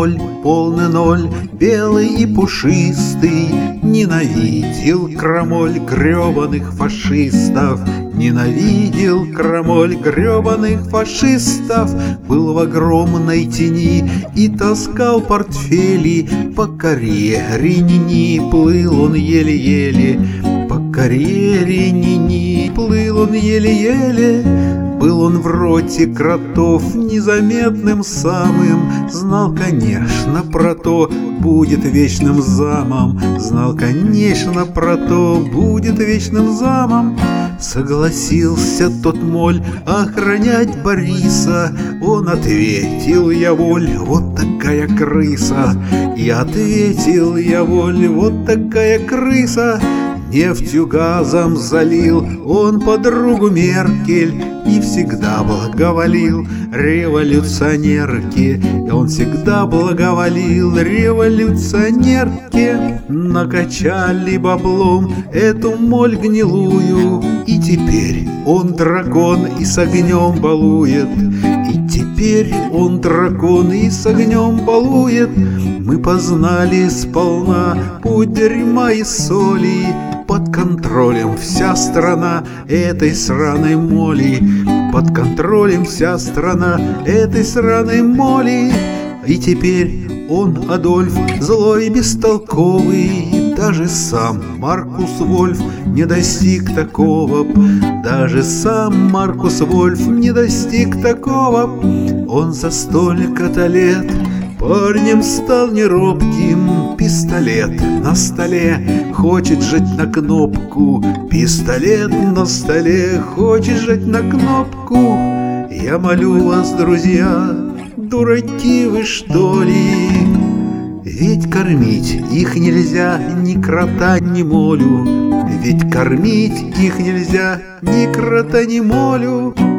моль, полный ноль, белый и пушистый, ненавидел крамоль гребаных фашистов, ненавидел крамоль гребаных фашистов. Был в огромной тени и таскал портфели, по карьере ни-ни плыл он еле-еле, по карьере ни-ни плыл он еле-еле. Был он в роте кротов незаметным самым, знал, конечно, про то, будет вечным замом, знал, конечно, про то, будет вечным замом. Согласился тот моль охранять Бориса, он ответил: я воль, вот такая крыса. И ответил: я воль, вот такая крыса. Нефтью газом залил он подругу Меркель и всегда благоволил революционерке. И он всегда благоволил революционерке. Накачали баблом эту моль гнилую, и теперь он дракон и с огнем балует. И теперь он дракон и с огнем балует. Мы познали сполна путь дерьма и соли, под контролем вся страна этой сраной моли, под контролем вся страна этой сраной моли. И теперь он, Адольф, злой и бестолковый, даже сам Маркус Вольф не достиг такого, даже сам Маркус Вольф не достиг такого. Он за столько-то лет парнем стал неробким, пистолет на столе хочет жать на кнопку, пистолет на столе хочет жать на кнопку. Я молю вас, друзья, дураки вы что ли? Ведь кормить их нельзя ни крота, ни молю, ведь кормить их нельзя ни крота, ни молю.